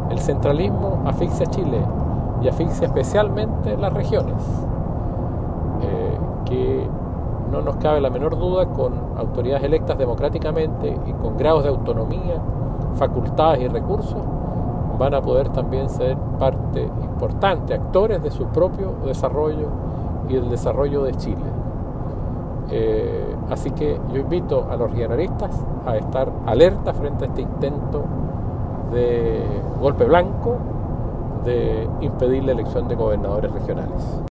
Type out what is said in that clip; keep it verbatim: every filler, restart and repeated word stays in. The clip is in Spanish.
El centralismo asfixia a Chile y asfixia especialmente las regiones, eh, que no nos cabe la menor duda, con autoridades electas democráticamente y con grados de autonomía, facultades y recursos, van a poder también ser parte importante, actores de su propio desarrollo y del desarrollo de Chile. Eh, así que yo invito a los regionalistas a estar alerta frente a este intento de golpe blanco de impedir la elección de gobernadores regionales.